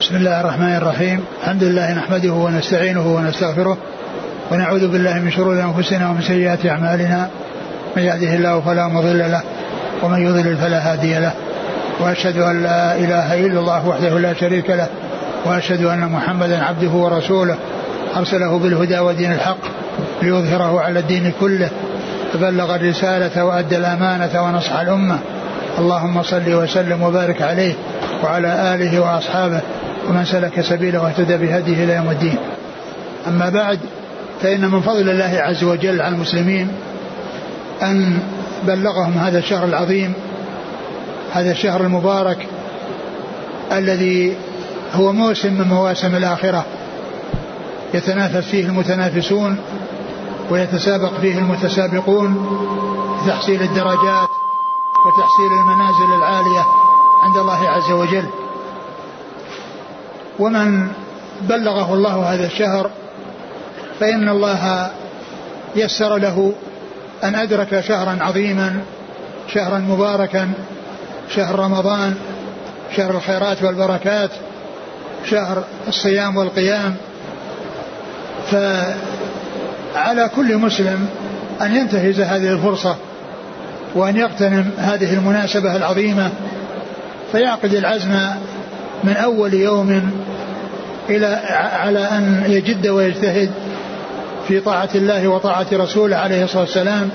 بسم الله الرحمن الرحيم. الحمد لله نحمده ونستعينه ونستغفره ونعوذ بالله من شرور أنفسنا ومن سيئات أعمالنا. من يهده الله فلا مضل له ومن يضلل فلا هادي له، وأشهد أن لا إله إلا الله وحده لا شريك له، وأشهد أن محمدا عبده ورسوله أرسله بالهدى ودين الحق ليظهره على الدين كله، فبلغ الرسالة وأدى الأمانة ونصح الأمة. اللهم صل وسلم وبارك عليه وعلى آله وأصحابه ومن سلك سبيله واهتدى بهديه إلى يوم الدين. أما بعد، فإن من فضل الله عز وجل على المسلمين أن بلغهم هذا الشهر العظيم، هذا الشهر المبارك الذي هو موسم من مواسم الآخرة، يتنافس فيه المتنافسون ويتسابق فيه المتسابقون لتحصيل الدرجات وتحصيل المنازل العالية عند الله عز وجل. ومن بلغه الله هذا الشهر فإن الله يسر له أن أدرك شهرا عظيما، شهرا مباركا، شهر رمضان، شهر الخيرات والبركات، شهر الصيام والقيام. فعلى كل مسلم أن ينتهز هذه الفرصة وأن يغتنم هذه المناسبة العظيمة، فيعقد العزم من أول يوم على أن يجد ويجتهد في طاعة الله وطاعة رسوله عليه الصلاة والسلام،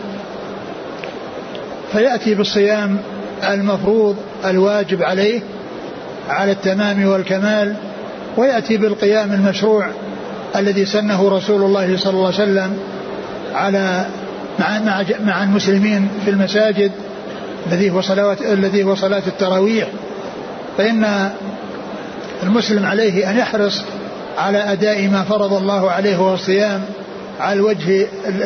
فيأتي بالصيام المفروض الواجب عليه على التمام والكمال، ويأتي بالقيام المشروع الذي سنه رسول الله صلى الله عليه وسلم مع المسلمين في المساجد، الذي هو صلاة التراويح. فإن المسلم عليه أن يحرص على أداء ما فرض الله عليه وهو الصيام على الوجه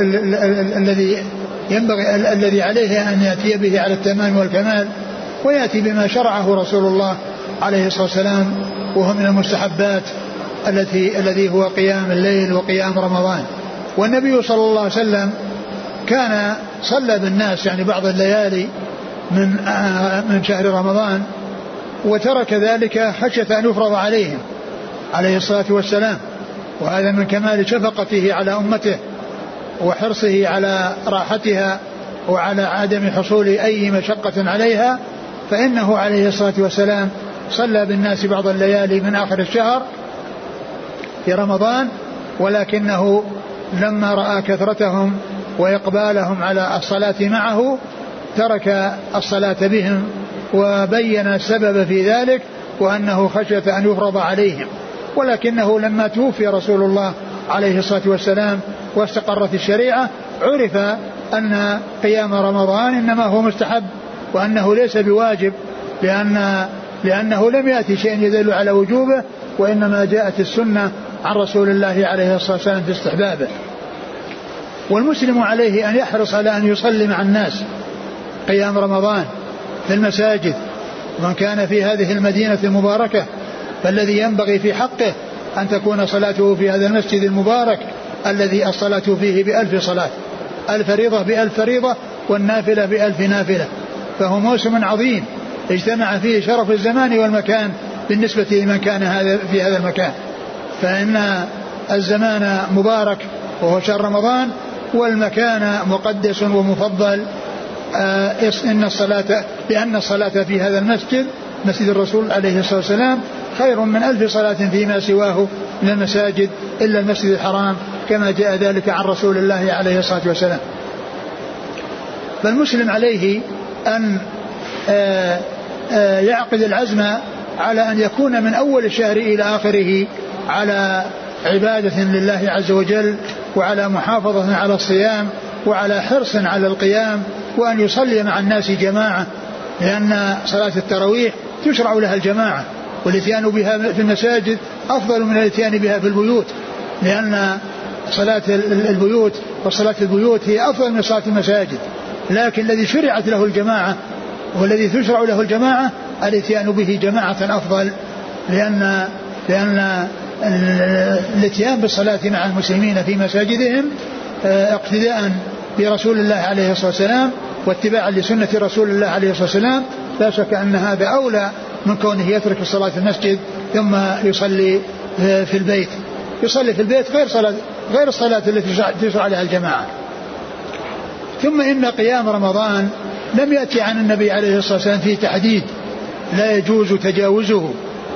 الذي عليه أن يأتي به على التمام والكمال، ويأتي بما شرعه رسول الله عليه الصلاة والسلام، وهو من المستحبات الذي هو قيام الليل وقيام رمضان. والنبي صلى الله عليه وسلم كان صلى بالناس يعني بعض الليالي من شهر رمضان، وترك ذلك خشية أن يفرض عليهم عليه الصلاة والسلام، وهذا من كمال شفقته على أمته وحرصه على راحتها وعلى عدم حصول أي مشقة عليها. فإنه عليه الصلاة والسلام صلى بالناس بعض الليالي من آخر الشهر في رمضان، ولكنه لما رأى كثرتهم وإقبالهم على الصلاة معه ترك الصلاة بهم، وبين السبب في ذلك وأنه خشية أن يفرض عليهم. ولكنه لما توفي رسول الله عليه الصلاة والسلام واستقرت الشريعة عرف أن قيام رمضان إنما هو مستحب، وأنه ليس بواجب، لأنه لم يأتي شيء يدل على وجوبه، وإنما جاءت السنة عن رسول الله عليه الصلاة والسلام في استحبابه. والمسلم عليه أن يحرص على أن يصلي مع الناس قيام رمضان في المساجد، ومن كان في هذه المدينة المباركة فالذي ينبغي في حقه أن تكون صلاته في هذا المسجد المبارك الذي الصلاة فيه ب1000 صلاة، الفريضة ب1000 فريضة والنافلة ب1000 نافلة. فهو موسم عظيم اجتمع فيه شرف الزمان والمكان بالنسبة لمن كان في هذا المكان. فإن الزمان مبارك وهو شهر رمضان، والمكان مقدس ومفضل، لأن الصلاة في هذا المسجد مسجد الرسول عليه الصلاة والسلام خير من 1000 صلاة فيما سواه من المساجد إلا المسجد الحرام، كما جاء ذلك عن رسول الله عليه الصلاة والسلام. فالمسلم عليه أن يعقد العزم على أن يكون من أول الشهر إلى آخره على عبادة لله عز وجل، وعلى محافظة على الصيام، وعلى حرص على القيام، وأن يصلي مع الناس جماعة، لأن صلاة التراويح تشرع لها الجماعة، والاتيان بها في المساجد أفضل من الاتيان بها في البيوت، لأن صلاة البيوت وصلاة البيوت هي أفضل من صلاة المساجد. لكن الذي شرعت له الجماعة والذي تشرع له الجماعة الاتيان به جماعة أفضل، لأن الاتيان بالصلاة مع المسلمين في مساجدهم اقتداء برسول الله عليه الصلاة والسلام واتباعا لسنة رسول الله عليه الصلاة والسلام، لا شك أن هذا أولى من كونه يترك الصلاة في المسجد ثم يصلي في البيت. يصلي في البيت غير الصلاة التي تشرع عليها الجماعة. ثم إن قيام رمضان لم يأتي عن النبي عليه الصلاة والسلام فيه تحديد لا يجوز تجاوزه،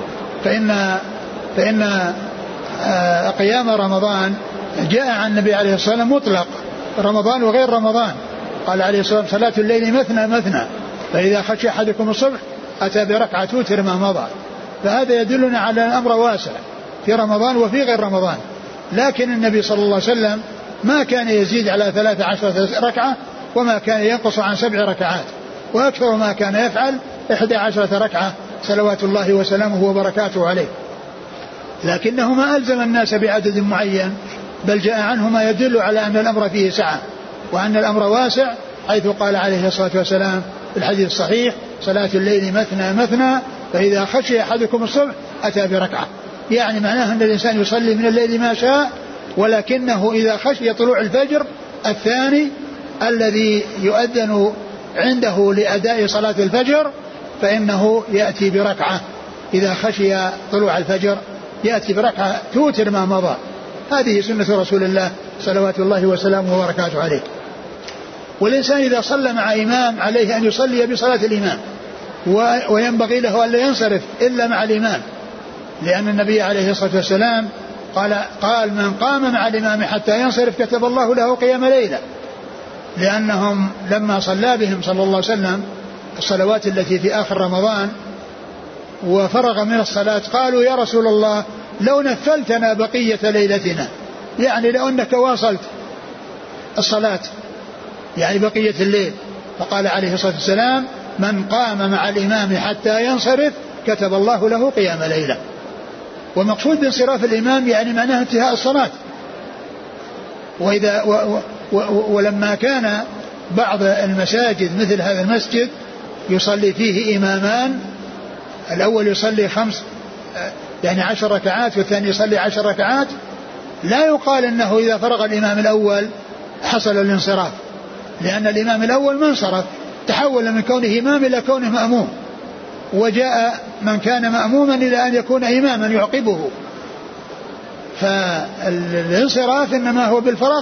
فإن قيام رمضان جاء عن النبي عليه الصلاة والسلام مطلق، رمضان وغير رمضان. قال عليه الصلاة والسلام: صلاة الليل مثنى مثنى، فإذا خشي أحدكم الصبح أتى بركعة توتر ما مضى. فهذا يدلنا على الأمر واسع في رمضان وفي غير رمضان. لكن النبي صلى الله عليه وسلم ما كان يزيد على 13 ركعة، وما كان ينقص عن 7 ركعات، وأكثر ما كان يفعل 11 ركعة صلوات الله وسلامه وبركاته عليه. لكنه ما ألزم الناس بعدد معين، بل جاء عنه ما يدل على أن الأمر فيه سعة وأن الأمر واسع، حيث قال عليه الصلاة والسلام في الحديث الصحيح: صلاة الليل مثنى مثنى، فإذا خشي أحدكم الصبح أتى بركعة. يعني معناه أن الإنسان يصلي من الليل ما شاء، ولكنه إذا خشي طلوع الفجر الثاني الذي يؤذن عنده لأداء صلاة الفجر فإنه يأتي بركعة. إذا خشي طلوع الفجر يأتي بركعة توتر ما مضى. هذه سنة رسول الله صلوات الله وسلامه وبركاته عليه. والإنسان إذا صلى مع إمام عليه أن يصلي بصلاة الإمام، وينبغي له أن لا ينصرف إلا مع الإمام، لأن النبي عليه الصلاة والسلام قال: من قام مع الإمام حتى ينصرف كتب الله له قيام ليلة. لأنهم لما صلى بهم صلى الله عليه وسلم الصلوات التي في آخر رمضان وفرغ من الصلاة قالوا: يا رسول الله لو نفلتنا بقية ليلتنا، يعني لو أنك واصلت الصلاة يعني بقية الليل. فقال عليه الصلاة والسلام: من قام مع الإمام حتى ينصرف كتب الله له قيام ليلة. ومقصود بانصراف الإمام يعني معناه انتهاء الصلاة. ولما كان بعض المساجد مثل هذا المسجد يصلي فيه إمامان، الأول يصلي 10 ركعات والثاني يصلي 10 ركعات، لا يقال أنه إذا فرغ الإمام الأول حصل الانصراف، لأن الإمام الأول ما انصرف، تحول من كونه إمام إلى كونه مأموم، وجاء من كان مأموما إلى أن يكون إماما يعقبه. فالانصراف إنما هو بالفراغ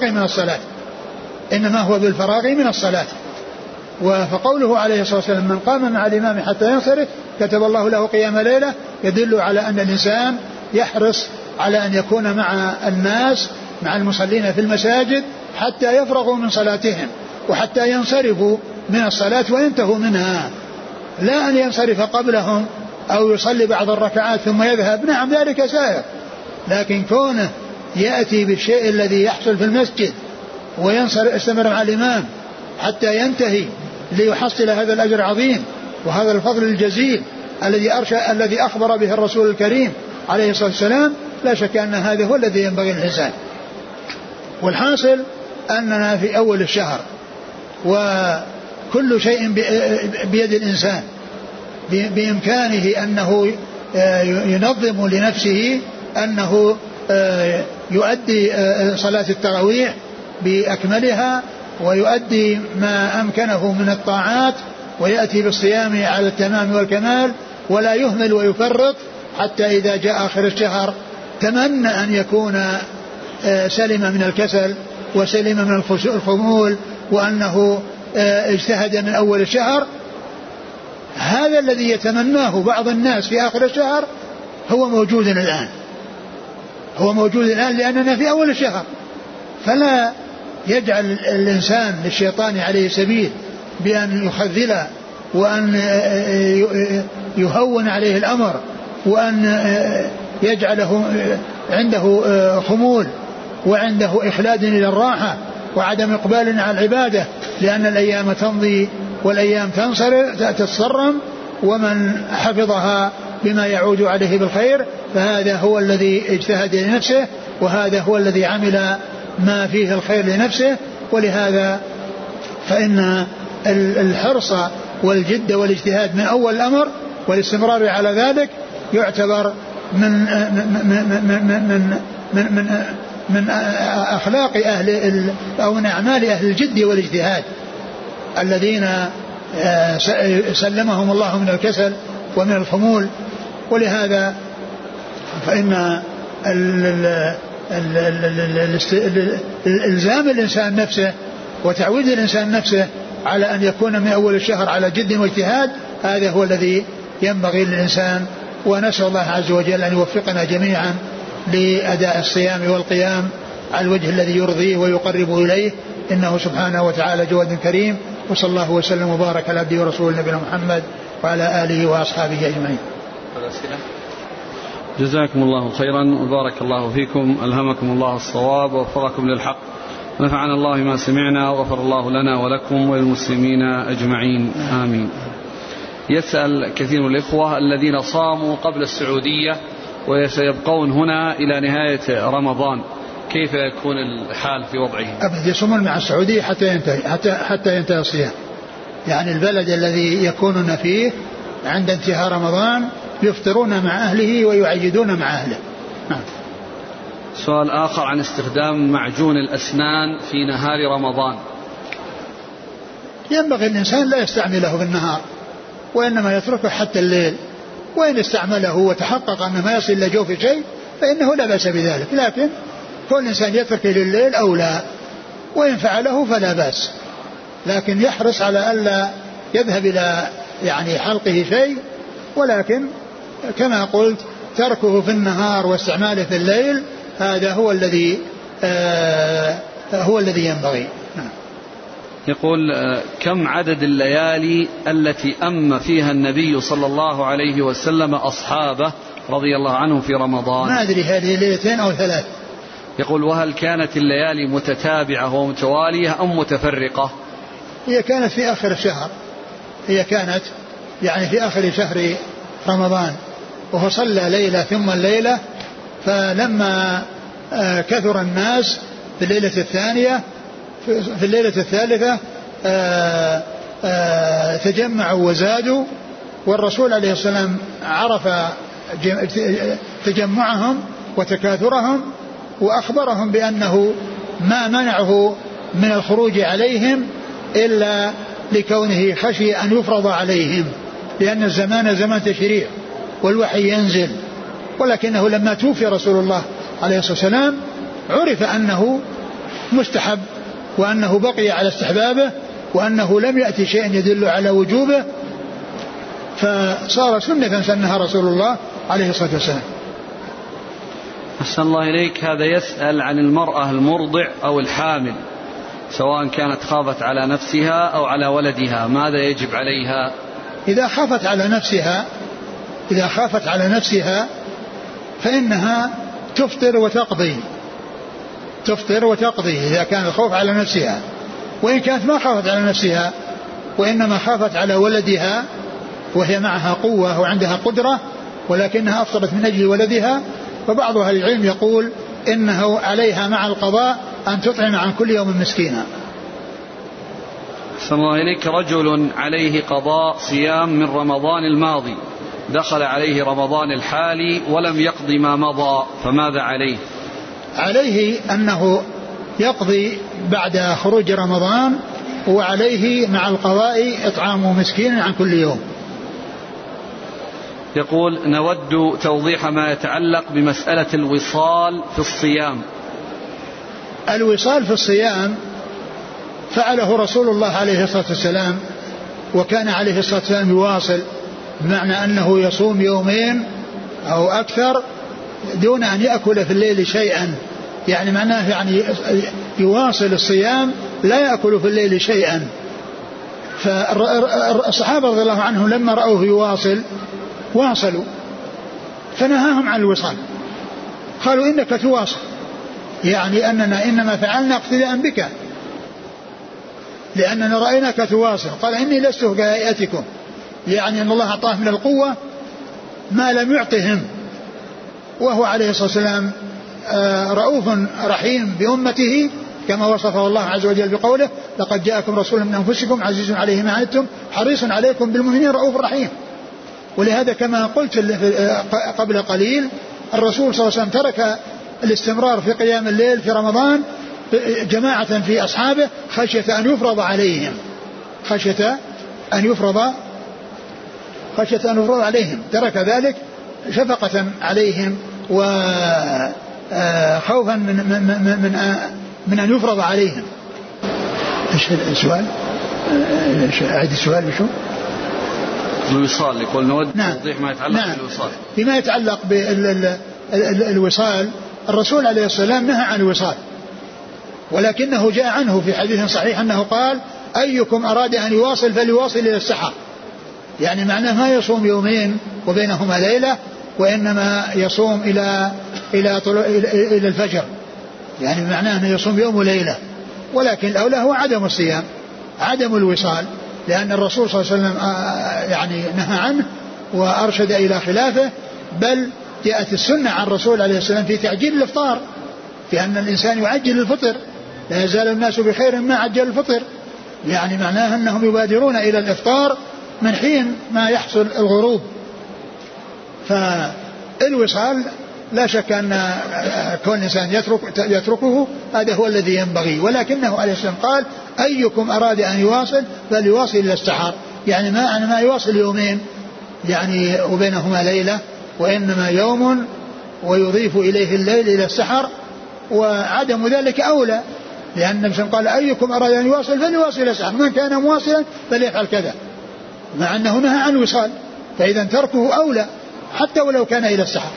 من الصلاة. فقوله عليه الصلاة والسلام: من قام مع الإمام حتى ينصرف كتب الله له قيام ليلة، يدل على أن الإنسان يحرص على أن يكون مع الناس مع المصلين في المساجد حتى يفرغوا من صلاتهم وحتى ينصرفوا من الصلاة وينتهوا منها، لا أن ينصرف قبلهم أو يصلي بعض الركعات ثم يذهب. نعم ذلك سائر، لكن كونه يأتي بالشيء الذي يحصل في المسجد ويستمر مع الإمام حتى ينتهي ليحصل هذا الأجر العظيم وهذا الفضل الجزيل الذي أخبر به الرسول الكريم عليه الصلاة والسلام، لا شك أن هذا هو الذي ينبغي الإنسان. والحاصل أننا في أول الشهر وكل شيء بيد الإنسان، بإمكانه أنه ينظم لنفسه أنه يؤدي صلاة التراويح بأكملها ويؤدي ما أمكنه من الطاعات ويأتي بالصيام على التمام والكمال، ولا يهمل ويفرط حتى إذا جاء آخر الشهر تمنى أن يكون سلم من الكسل وسلم من الخمول وأنه اجتهد من أول الشهر. هذا الذي يتمناه بعض الناس في آخر الشهر هو موجود الآن لأننا في أول الشهر. فلا يجعل الإنسان للشيطان عليه سبيل بأن يخذل وأن يهون عليه الأمر وأن يجعله عنده خمول وعنده إخلاد إلى الراحة وعدم إقبال على العبادة، لأن الأيام تمضي والأيام تتصرم، ومن حفظها بما يعود عليه بالخير فهذا هو الذي اجتهد لنفسه، وهذا هو الذي عمل ما فيه الخير لنفسه. ولهذا فإن الحرص والجد والاجتهاد من أول الأمر والاستمرار على ذلك يعتبر من أخلاق أهل أو من أعمال أهل الجد والاجتهاد الذين سلمهم الله من الكسل ومن الخمول. ولهذا فإن الزام الإنسان نفسه وتعويد الإنسان نفسه على أن يكون من أول الشهر على جد واجتهاد، هذا هو الذي ينبغي للإنسان. ونسأل الله عز وجل أن يوفقنا جميعا لأداء الصيام والقيام على الوجه الذي يرضيه ويقرب إليه، إنه سبحانه وتعالى جواد كريم. وصلى الله وسلم وبارك على عبده ورسوله نبينا محمد وعلى آله وأصحابه أجمعين. جزاكم الله خيرا وبارك الله فيكم، ألهمكم الله الصواب ووفقكم للحق، ونفعنا الله ما سمعنا وغفر الله لنا ولكم وللمسلمين أجمعين، آمين. يسأل كثير من الإخوة الذين صاموا قبل السعودية وسيبقون هنا إلى نهاية رمضان، كيف يكون الحال في وضعهم؟ أبدا يصومون مع السعودية حتى ينتهي الصيام، يعني البلد الذي يكونون فيه عند انتهاء رمضان يفطرون مع أهله ويعيدون مع أهله. سؤال آخر عن استخدام معجون الأسنان في نهار رمضان. ينبغي الإنسان لا يستعمله بالنهار وإنما يتركه حتى الليل، وإن استعمله وتحقق أنه ما يصل إلى جوف شيء فإنه لا بأس بذلك، لكن كل إنسان يتركه لليل أو لا، وإن فعله فلا بأس، لكن يحرص على ألا يذهب إلى يعني حلقه شيء، ولكن كما قلت تركه في النهار واستعماله في الليل هذا هو الذي ينبغي. يقول كم عدد الليالي التي أم فيها النبي صلى الله عليه وسلم أصحابه رضي الله عنهم في رمضان؟ ما أدري هذه ليلتين أو ثلاث. يقول وهل كانت الليالي متتابعة ومتوالية أم متفرقة؟ هي كانت في آخر الشهر، هي كانت يعني في آخر شهر رمضان، وهو صلى ليلة ثم الليلة، فلما كثر الناس في الليلة الثانية في الليلة الثالثة تجمعوا وزادوا، والرسول عليه السلام عرف تجمعهم وتكاثرهم وأخبرهم بأنه ما منعه من الخروج عليهم إلا لكونه خشي أن يفرض عليهم، لأن الزمان زمان تشريع والوحي ينزل، ولكنه لما توفي رسول الله عليه الصلاة والسلام عرف أنه مستحب وأنه بقي على استحبابه وأنه لم يأتي شيء يدل على وجوبه، فصار سنة سنها رسول الله عليه الصلاة والسلام. أحسن الله إليك. هذا يسأل عن المرأة المرضع أو الحامل، سواء كانت خافت على نفسها أو على ولدها، ماذا يجب عليها؟ إذا خافت على نفسها فإنها تفطر وتقضي إذا كان الخوف على نفسها، وإن كانت ما خافت على نفسها وإنما خافت على ولدها وهي معها قوة وعندها قدرة ولكنها أفطرت من أجل ولدها، فبعض أهل العلم يقول إنه عليها مع القضاء أن تطعم عن كل يوم مسكينا. أحسن الله إليك. رجل عليه قضاء صيام من رمضان الماضي، دخل عليه رمضان الحالي ولم يقضي ما مضى، فماذا عليه؟ عليه أنه يقضي بعد خروج رمضان، وعليه مع القضاء إطعام مسكين عن كل يوم. يقول نود توضيح ما يتعلق بمسألة الوصال في الصيام. الوصال في الصيام فعله رسول الله عليه الصلاة والسلام، وكان عليه الصلاة والسلام يواصل، بمعنى أنه يصوم يومين أو أكثر دون أن يأكل في الليل شيئا، يعني معناه يعني يواصل الصيام لا يأكل في الليل شيئا. فالصحابة رضي الله عنهم لما رأوه يواصل واصلوا، فنهاهم عن الوصال، قالوا إنك تواصل، يعني أننا إنما فعلنا اقتداء بك لأننا رأيناك تواصل. قال إني لست كهيئتكم، يعني أن الله أعطاه من القوة ما لم يعطهم، وهو عليه الصلاة والسلام رؤوف رحيم بأمته كما وصفه الله عز وجل بقوله لقد جاءكم رسول من أنفسكم عزيز عليه ما عنتم حريص عليكم بالمؤمنين رؤوف رحيم. ولهذا كما قلت قبل قليل الرسول صلى الله عليه وسلم ترك الاستمرار في قيام الليل في رمضان جماعة في أصحابه خشية أن يفرض عليهم، خشية أن يفرض عليهم، ترك ذلك شفقة عليهم وخوفا من أن يفرض عليهم. ايش السؤال؟ أعيد السؤال بشو؟ الوصال يقول نود توضيح ما يتعلق بالوصال. فيما يتعلق بالوصال الرسول عليه الصلاة والسلام نهى عن الوصال، ولكنه جاء عنه في حديث صحيح أنه قال أيكم أراد أن يواصل فليواصل إلى السحر، يعني معناه ما يصوم يومين وبينهما ليلة، وإنما يصوم إلى الفجر، يعني معناه أنه يصوم يوم وليلة. ولكن الأولى هو عدم الصيام، عدم الوصال، لأن الرسول صلى الله عليه وسلم يعني نهى عنه وأرشد إلى خلافه، بل جاءت السنة عن الرسول عليه السلام في تعجيل الإفطار، في أن الإنسان يعجل الفطر، لا يزال الناس بخير ما عجل الفطر، يعني معناه أنهم يبادرون إلى الإفطار من حين ما يحصل الغروب. فالوصال لا شك أن كون الإنسان يتركه هذا هو الذي ينبغي، ولكنه عليه السلام قال أيكم أراد أن يواصل فليواصل إلى السحر، يعني ما يواصل يومين يعني وبينهما ليلة، وإنما يوم ويضيف إليه الليل إلى السحر، وعدم ذلك أولى، لأن النبي قال أيكم أراد أن يواصل فليواصل إلى السحر، من كان مواصلا فليفعل كذا، مع أنه نهى عن الوصال، فإذا تركه أولى حتى ولو كان إلى السحر.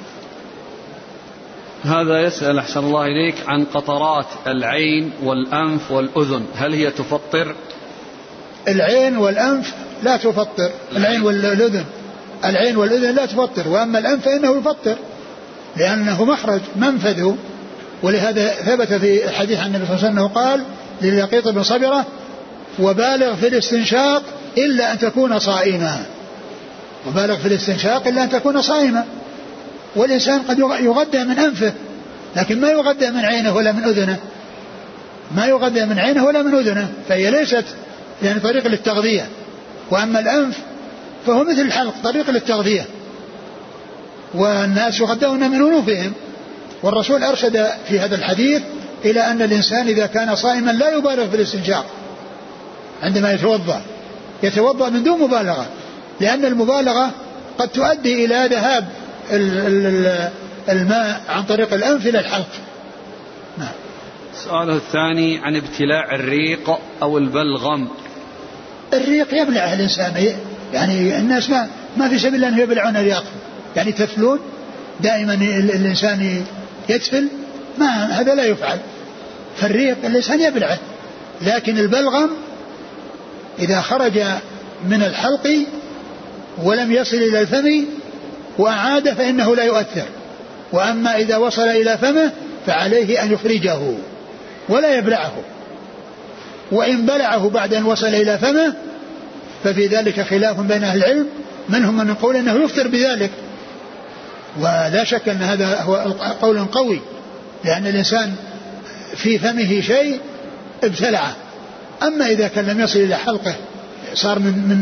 هذا يسأل أحسن الله إليك عن قطرات العين والأنف والأذن، هل هي تفطر؟ العين والأنف لا تفطر، العين والأذن، العين والأذن لا تفطر، وأما الأنف فإنه يفطر لأنه مخرج منفذه، ولهذا ثبت في الحديث عن النبي صلى الله عليه وسلم أنه قال للقيط بن صبرة وبالغ في الاستنشاق إلا أن تكون صائما، وبالغ في الاستنشاق إلا أن تكون صائما. والإنسان قد يغذى من أنفه لكن ما يغذى من عينه ولا من أذنه، ما يغذى من عينه ولا من أذنه، فهي ليست يعني طريق للتغذية. وأما الأنف فهو مثل الحلق طريق للتغذية، والناس يغذون من أنوفهم، والرسول أرشد في هذا الحديث إلى أن الإنسان إذا كان صائما لا يبالغ في الاستنشاق عندما يتوضأ من دون مبالغة، لأن المبالغة قد تؤدي إلى ذهاب الماء عن طريق الأنف إلى الحلق. نعم. سؤاله الثاني عن ابتلاع الريق أو البلغم. الريق يبلعه الإنسان، يعني الناس ما في سبيل الله أن يبلعون الريق، يعني تفلون دائما الإنسان يتفل، ما هذا لا يفعل، فالريق الإنسان يبلعه، لكن البلغم إذا خرج من الحلق ولم يصل إلى الفم وأعاد فإنه لا يؤثر، وأما إذا وصل إلى فمه فعليه أن يخرجه ولا يبلعه، وإن بلعه بعد أن وصل إلى فمه ففي ذلك خلاف بين أهل العلم، منهم من يقول أنه يفطر بذلك، ولا شك أن هذا هو قول قوي، لأن الإنسان في فمه شيء ابتلعه. أما إذا كان لم يصل إلى حلقه صار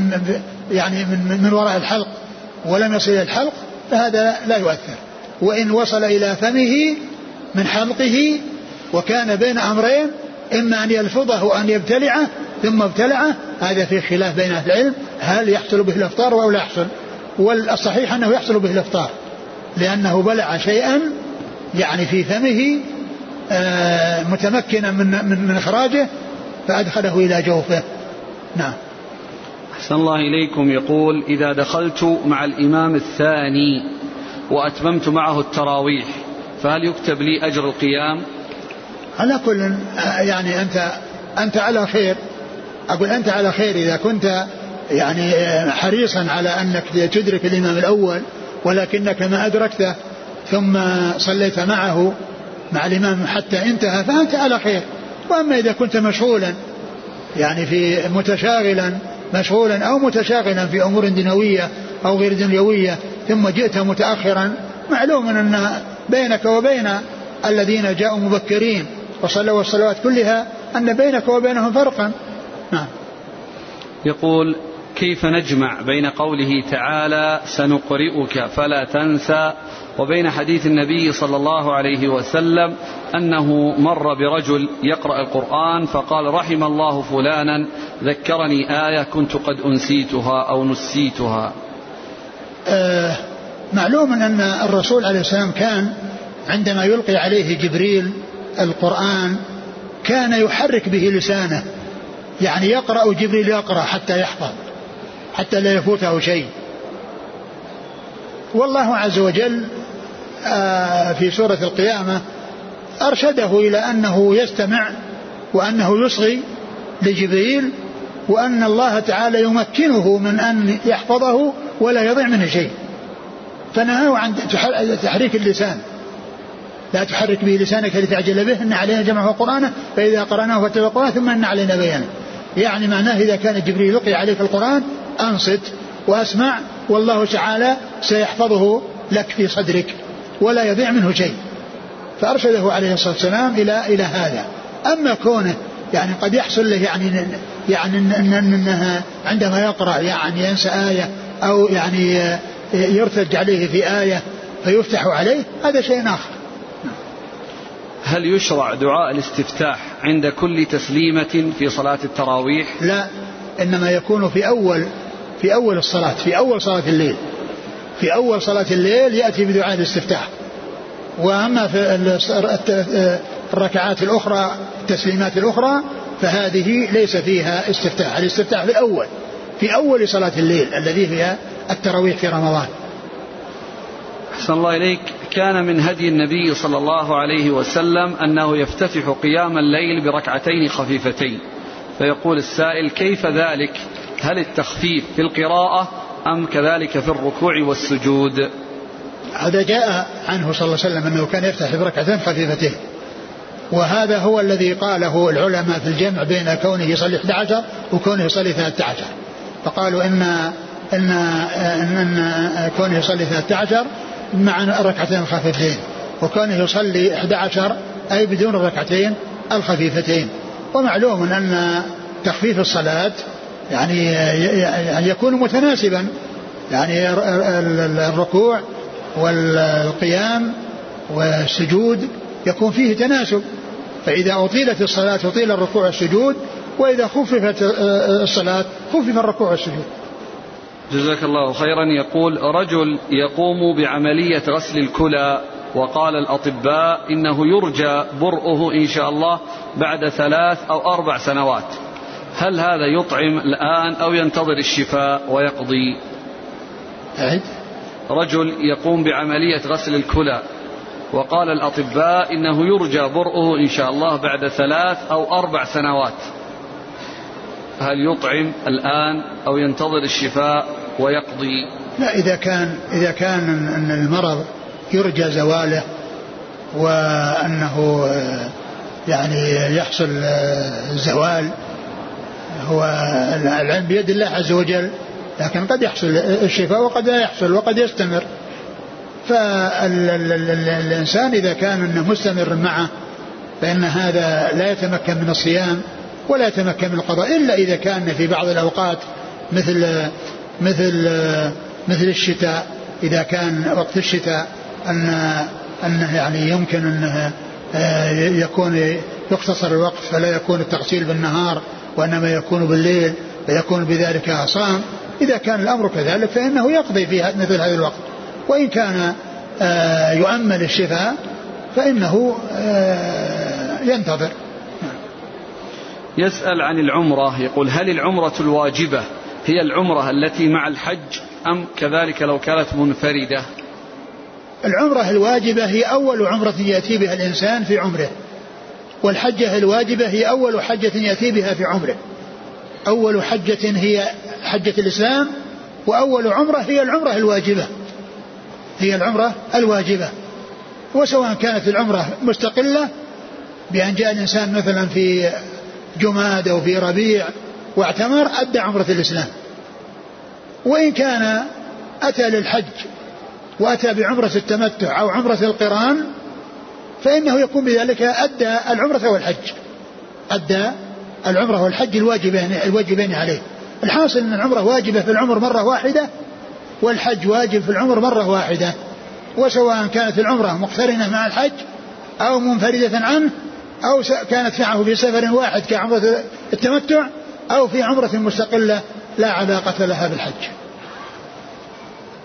من وراء الحلق ولم يصل إلى الحلق فهذا لا يؤثر، وإن وصل إلى فمه من حلقه وكان بين أمرين إما أن يلفظه وأن يبتلعه ثم ابتلعه، هذا في خلاف بين أهل العلم هل يحصل به الإفطار أو لا يحصل، والصحيح أنه يحصل به الإفطار لأنه بلع شيئا يعني في فمه متمكنا من إخراجه فأدخله إلى جوفه. نعم. أحسن الله إليكم. يقول إذا دخلت مع الإمام الثاني وأتممت معه التراويح فهل يكتب لي أجر القيام؟ على كل يعني أنت على خير، أقول أنت على خير إذا كنت يعني حريصا على أنك تدرك الإمام الأول ولكنك ما أدركته ثم صليت معه مع الإمام حتى انتهى فأنت على خير. وأما إذا كنت مشغولا يعني في مشغولا أو متشاغلا في أمور دنيوية أو غير دنيوية ثم جئت متأخرا، معلوم أن بينك وبين الذين جاءوا مبكرين وصلوا الصلوات كلها أن بينك وبينهم فرقا. نعم. يقول كيف نجمع بين قوله تعالى سنقرئك فلا تنسى وبين حديث النبي صلى الله عليه وسلم أنه مر برجل يقرأ القرآن فقال رحم الله فلانا ذكرني آية كنت قد أنسيتها أو نسيتها؟ معلوم أن الرسول عليه السلام كان عندما يلقي عليه جبريل القرآن كان يحرك به لسانه، يعني يقرأ جبريل يقرأ حتى يحفظ، حتى لا يفوته شيء. والله عز وجل في سورة القيامة أرشده إلى أنه يستمع وأنه يصغي لجبريل، وأن الله تعالى يمكنه من أن يحفظه ولا يضيع منه شيء، فنهاه عن تحريك اللسان. لا تحرك به لسانك لتعجل به، إن علينا جمعه وقرآنه فإذا قرأناه فاتبع قرآنه ثم إن علينا بيانه. يعني معناه إذا كان جبريل يلقي عليك القرآن أنصت وأسمع، والله تعالى سيحفظه لك في صدرك ولا يضيع منه شيء. فأرشده عليه الصلاة والسلام إلى هذا. أما كونه يعني قد يحصل له يعني أنها عندما يقرأ يعني ينسى آية أو يعني يرتج عليه في آية فيفتح عليه، هذا شيء آخر. هل يشرع دعاء الاستفتاح عند كل تسليمة في صلاة التراويح؟ لا، إنما يكون في أول الصلاة، في أول صلاة الليل. في أول صلاة الليل يأتي بدعاء الاستفتاح. وأما في الركعات الأخرى التسليمات الأخرى فهذه ليس فيها استفتاح. الاستفتاح في أول صلاة الليل الذي هي التراويح في رمضان. أحسن الله إليك. كان من هدي النبي صلى الله عليه وسلم أنه يفتتح قيام الليل بركعتين خفيفتين، فيقول السائل كيف ذلك؟ هل التخفيف في القراءة أم كذلك في الركوع والسجود؟ هذا جاء عنه صلى الله عليه وسلم أنه كان يفتح بركعتين خفيفتين، وهذا هو الذي قاله العلماء في الجمع بين كونه يصلي 11 وكونه يصلي 13. فقالوا إن كونه يصلي 13 مع الركعتين الخفيفتين، وكونه يصلي 11 أي بدون الركعتين الخفيفتين. ومعلوم أن تخفيف الصلاة يعني يكون متناسبا، يعني الركوع والقيام والسجود يكون فيه تناسب، فإذا أطيلت الصلاة أطيل الركوع والسجود، وإذا خففت الصلاة خفف الركوع والسجود. جزاك الله خيرا. يقول رجل يقوم بعملية غسل الكلى، وقال الأطباء إنه يرجى برؤه إن شاء الله بعد 3 أو 4 سنوات، هل هذا يطعم الآن أو ينتظر الشفاء ويقضي؟ رجل يقوم بعملية غسل الكلى، وقال الأطباء إنه يرجى برؤه إن شاء الله بعد 3 أو 4 سنوات، هل يطعم الآن أو ينتظر الشفاء ويقضي؟ لا، إذا كان أن المرض يرجى زواله وأنه يعني يحصل الزوال، هو العلم بيد الله عز وجل، لكن قد يحصل الشفاء وقد لا يحصل وقد يستمر. فالإنسان إذا كان أنه مستمر معه فإن هذا لا يتمكن من الصيام ولا يتمكن من القضاء، إلا إذا كان في بعض الأوقات مثل الشتاء، إذا كان وقت الشتاء أنه يعني يمكن أنه يكون يقتصر الوقت فلا يكون التغسيل بالنهار وإنما يكون بالليل فيكون بذلك صام. إذا كان الأمر كذلك فإنه يقضي في مثل هذا الوقت، وإن كان يؤمل الشفاء فإنه ينتظر. يسأل عن العمرة، يقول هل العمرة الواجبة هي العمرة التي مع الحج أم كذلك لو كانت منفردة؟ العمرة الواجبة هي أول عمرة يأتي بها الإنسان في عمره، والحجة الواجبة هي أول حجة يأتي بها في عمره. أول حجة هي حجة الإسلام، وأول عمرة هي العمرة الواجبة، هي العمرة الواجبة. وسواء كانت العمرة مستقلة بأن جاء الإنسان مثلا في جماد أو في ربيع واعتمر أدى عمرة الإسلام، وإن كان أتى للحج وأتى بعمرة التمتع أو عمرة القران فإنه يكون بذلك أدى العمرة والحج، أدى العمرة والحج الواجبين عليه. الحاصل أن العمرة واجبة في العمر مرة واحدة، والحج واجب في العمر مرة واحدة، وسواء كانت العمرة مقترنة مع الحج أو منفردة عنه أو كانت معه في سفر واحد كعمرة التمتع أو في عمرة مستقلة لا علاقة لها بالحج.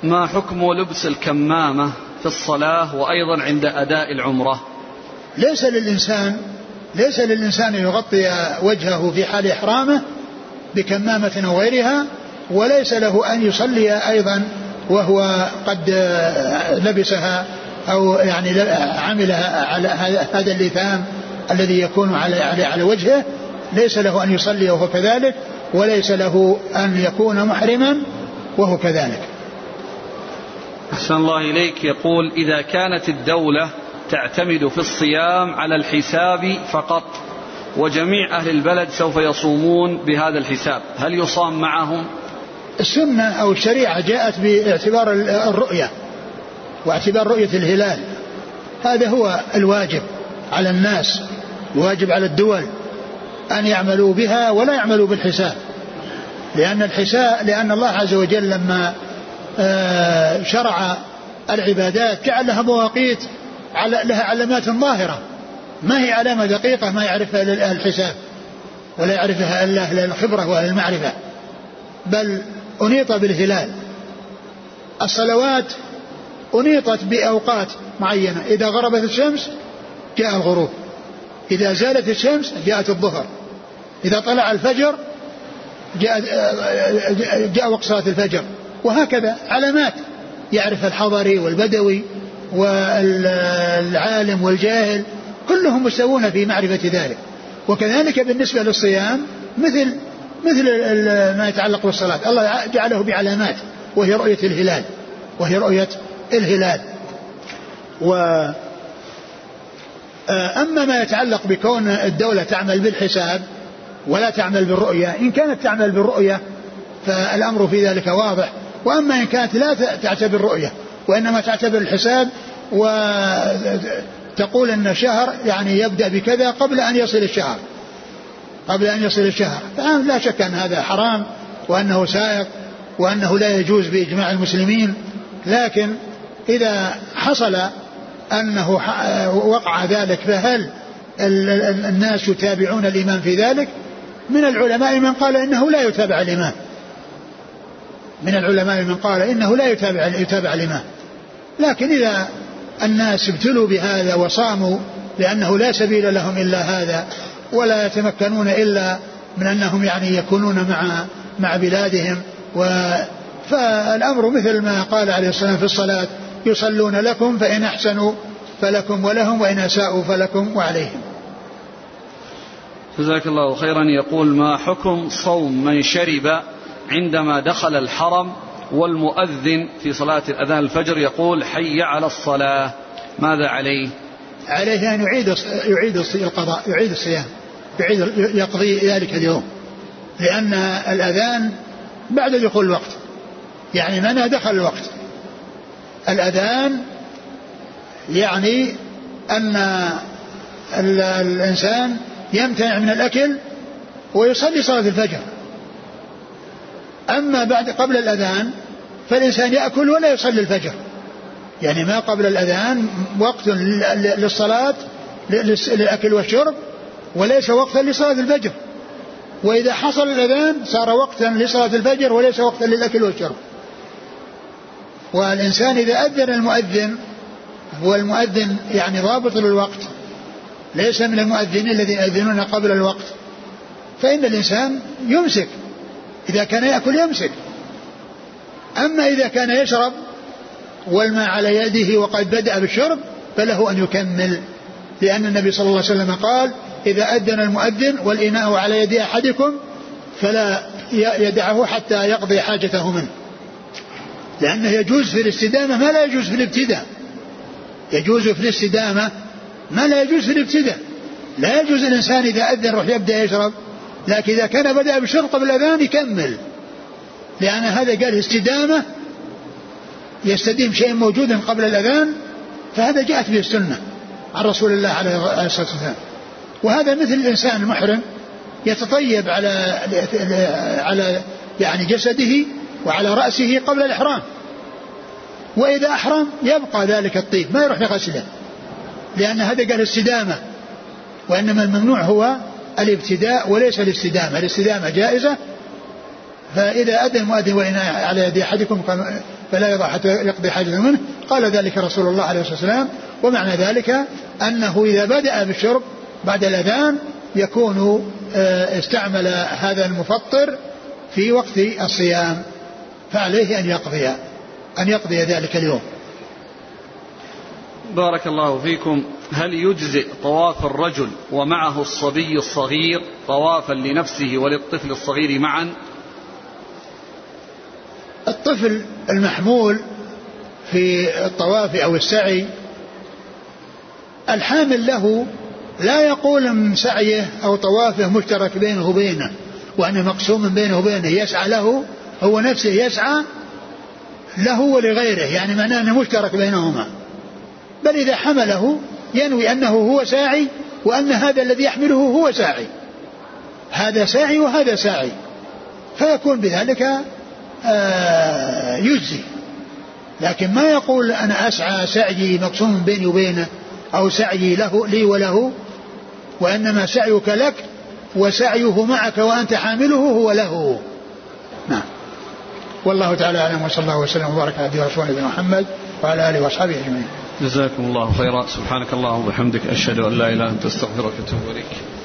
ما حكم لبس الكمامة في الصلاة وأيضا عند أداء العمرة؟ ليس للإنسان يغطي وجهه في حال إحرامه بكمامة أو غيرها، وليس له أن يصلي أيضا وهو قد لبسها أو يعني عملها على هذا اللثام الذي يكون على وجهه. ليس له أن يصلي وهو كذلك، وليس له أن يكون محرما وهو كذلك. أحسن الله إليك. يقول: إذا كانت الدولة تعتمد في الصيام على الحساب فقط وجميع أهل البلد سوف يصومون بهذا الحساب، هل يصام معهم؟ السنة أو الشريعة جاءت باعتبار الرؤية واعتبار رؤية الهلال، هذا هو الواجب على الناس، الواجب على الدول أن يعملوا بها ولا يعملوا بالحساب، لأن الله عز وجل لما شرع العبادات جعل لها مواقيت لها علامات ظاهرة، ما هي علامة دقيقة ما يعرفها إلا الحساب ولا يعرفها إلا أهل الخبرة وأهل المعرفة، بل أنيط بالهلال. الصلوات أنيطت بأوقات معينة، إذا غربت الشمس جاء الغروب، إذا زالت الشمس جاءت الظهر، إذا طلع الفجر جاء وقت صلاة الفجر، وهكذا علامات يعرف الحضري والبدوي والعالم والجاهل كلهم مستوون في معرفة ذلك. وكذلك بالنسبة للصيام مثل ما يتعلق بالصلاة، الله جعله بعلامات وهي رؤية الهلال. أما ما يتعلق بكون الدولة تعمل بالحساب ولا تعمل بالرؤية، إن كانت تعمل بالرؤية فالأمر في ذلك واضح، وأما إن كانت لا تعتبر الرؤية وإنما تعتبر الحساب وتقول أن شهر يعني يبدأ بكذا قبل أن يصل الشهر، لا شك أن هذا حرام وأنه سائق وأنه لا يجوز بإجماع المسلمين. لكن إذا حصل أنه وقع ذلك فهل الناس يتابعون الإمام في ذلك؟ من العلماء من قال إنه لا يتابع الإمام، يتابع الإمام. لكن إذا الناس ابتلوا بهذا وصاموا لأنه لا سبيل لهم إلا هذا ولا يتمكنون إلا من أنهم يعني يكونون مع بلادهم، فالأمر مثل ما قال عليه الصلاة والسلام في الصلاة: يصلون لكم فإن أحسنوا فلكم ولهم وإن أساءوا فلكم وعليهم. جزاك الله خيرا. يقول: ما حكم صوم من شرب عندما دخل الحرم والمؤذن في صلاة الأذان الفجر يقول: حي على الصلاة، ماذا عليه؟ عليه أن يعيد القضاء، يعيد الصيام، يقضي ذلك اليوم، لأن الأذان بعد دخول الوقت، يعني من دخل الوقت. الأذان يعني أن الإنسان يمتنع من الأكل ويصلي صلاة الفجر. أما قبل الأذان فالإنسان يأكل ولا يصلي الفجر، يعني ما قبل الأذان وقت للصلاة للأكل والشرب وليس وقتا لصلاة الفجر، وإذا حصل الأذان صار وقتا لصلاة الفجر وليس وقتا للأكل والشرب. والإنسان إذا أذن المؤذن، والمؤذن يعني ضابط للوقت، ليس من المؤذنين الذين يأذنون قبل الوقت، فإن الإنسان يمسك، إذا كان يأكل يمسك. أما إذا كان يشرب والماء على يده وقد بدأ بالشرب فله أن يكمل، لأن النبي صلى الله عليه وسلم قال: إذا أذن المؤذن والإناء على يد أحدكم فلا يدعه حتى يقضي حاجته منه، لأنه يجوز في الاستدامة ما لا يجوز في الابتداء، يجوز في الاستدامة ما لا يجوز في الابتداء. لا يجوز الإنسان إذا أذن روح يبدأ يشرب، لكن إذا كان بدأ بالشرب قبل الأذان يكمل، لأن هذا قال استدامة، يستديم شيء موجود قبل الأذان، فهذا جاءت به السنة عن رسول الله عليه الصلاة والسلام. وهذا مثل الإنسان المحرم يتطيب على يعني جسده وعلى رأسه قبل الإحرام، وإذا أحرم يبقى ذلك الطيب ما يروح لغسله، لأن هذا قال استدامة، وإنما الممنوع هو الابتداء وليس الاستدامة. الاستدامة جائزة، فإذا أذن المؤذن وإن على يد أحدكم فلا يضع حتى يقضي حاجة منه. قال ذلك رسول الله عليه الصلاة والسلام. ومعنى ذلك أنه إذا بدأ بالشرب بعد الأذان يكون استعمل هذا المفطر في وقت الصيام، فعليه أن يقضي ذلك اليوم. بارك الله فيكم. هل يجزئ طواف الرجل ومعه الصبي الصغير طوافا لنفسه وللطفل الصغير معا؟ الطفل المحمول في الطواف أو السعي الحامل له لا يقول من سعيه أو طوافه مشترك بينه وبينه وأنه مقسوم بينه وبينه، يسعى له هو نفسه، يسعى له ولغيره، يعني معناه أنه مشترك بينهما. بل إذا حمله ينوي أنه هو ساعي وأن هذا الذي يحمله هو ساعي، هذا ساعي وهذا ساعي، فيكون بذلك يجزي. لكن ما يقول أنا أسعى سعي مقسوم بيني وبينه أو سعي له لي وله، وإنما سعيك لك وسعيه معك وأنت حامله هو له. نعم. والله تعالى أعلم، وصلى الله وسلم وبارك على رسوله محمد وعلى آله وأصحابه أجمعين. جزاكم الله خيرا. سبحانك اللهم وبحمدك أشهد أن لا إله إلا أنت أستغفرك وأتوب إليك.